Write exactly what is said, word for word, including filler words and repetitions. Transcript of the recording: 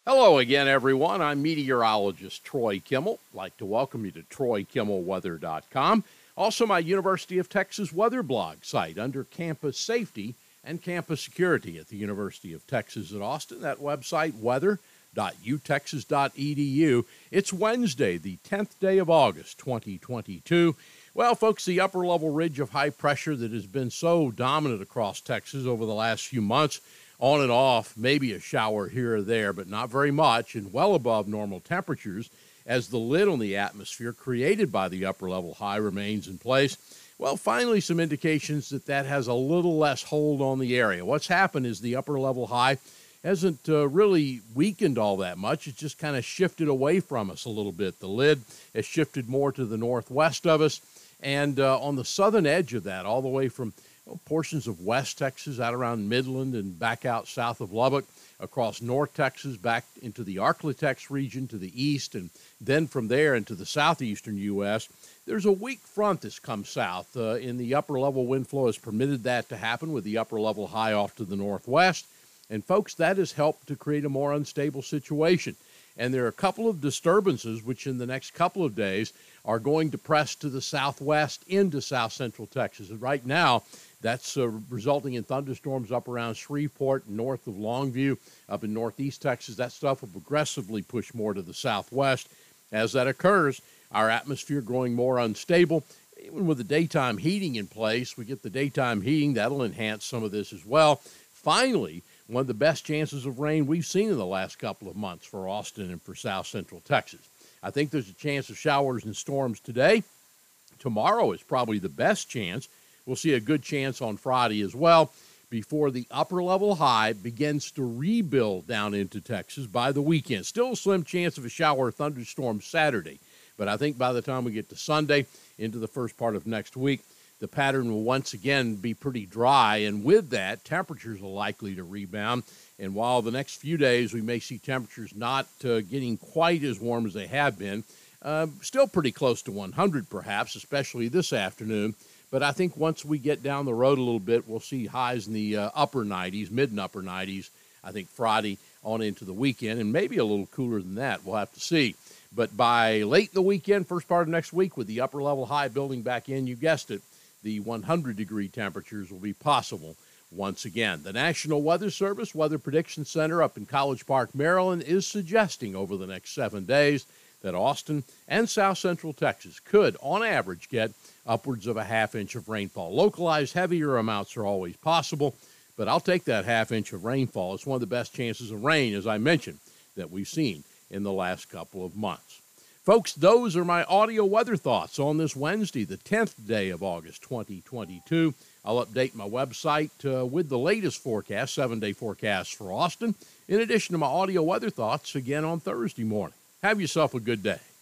Hello again, everyone. I'm meteorologist Troy Kimmel. I'd like to welcome you to Troy Kimmel Weather dot com. Also, my University of Texas weather blog site under campus safety and campus security at the University of Texas at Austin. That website, weather dot u texas dot e d u. It's Wednesday, the tenth day of August, twenty twenty-two. Well, folks, the upper level ridge of high pressure that has been so dominant across Texas over the last few months, on and off, maybe a shower here or there, but not very much, and well above normal temperatures as the lid on the atmosphere created by the upper level high remains in place. Well, finally, some indications that that has a little less hold on the area. What's happened is the upper level high hasn't uh, really weakened all that much. It's just kind of shifted away from us a little bit. The lid has shifted more to the northwest of us, and uh, on the southern edge of that, all the way from Well, portions of West Texas out around Midland and back out south of Lubbock, across North Texas, back into the Arklatex region to the east, and then from there into the southeastern U S. There's a weak front that's come south. Uh, in the upper level wind flow has permitted that to happen with the upper level high off to the northwest. And folks, that has helped to create a more unstable situation. And there are a couple of disturbances which in the next couple of days are going to press to the southwest into south central Texas. And right now, that's uh, resulting in thunderstorms up around Shreveport, north of Longview, up in northeast Texas. That stuff will progressively push more to the southwest. As that occurs, our atmosphere growing more unstable. Even with the daytime heating in place, we get the daytime heating. That'll enhance some of this as well. Finally, one of the best chances of rain we've seen in the last couple of months for Austin and for south central Texas. I think there's a chance of showers and storms today. Tomorrow is probably the best chance. We'll see a good chance on Friday as well before the upper level high begins to rebuild down into Texas by the weekend. Still a slim chance of a shower or thunderstorm Saturday, but I think by the time we get to Sunday into the first part of next week, the pattern will once again be pretty dry, and with that, temperatures are likely to rebound. And while the next few days we may see temperatures not uh, getting quite as warm as they have been, uh, still pretty close to one hundred perhaps, especially this afternoon. But I think once we get down the road a little bit, we'll see highs in the uh, upper nineties, mid and upper nineties, I think Friday on into the weekend, and maybe a little cooler than that. We'll have to see. But by late in the weekend, first part of next week, with the upper level high building back in, you guessed it, the one hundred degree temperatures will be possible once again. The National Weather Service Weather Prediction Center up in College Park, Maryland, is suggesting over the next seven days that Austin and south central Texas could, on average, get upwards of a half inch of rainfall. Localized heavier amounts are always possible, but I'll take that half inch of rainfall. It's one of the best chances of rain, as I mentioned, that we've seen in the last couple of months. Folks, those are my audio weather thoughts on this Wednesday, the tenth day of August, twenty twenty-two. I'll update my website uh, with the latest forecast, seven-day forecast for Austin, in addition to my audio weather thoughts again on Thursday morning. Have yourself a good day.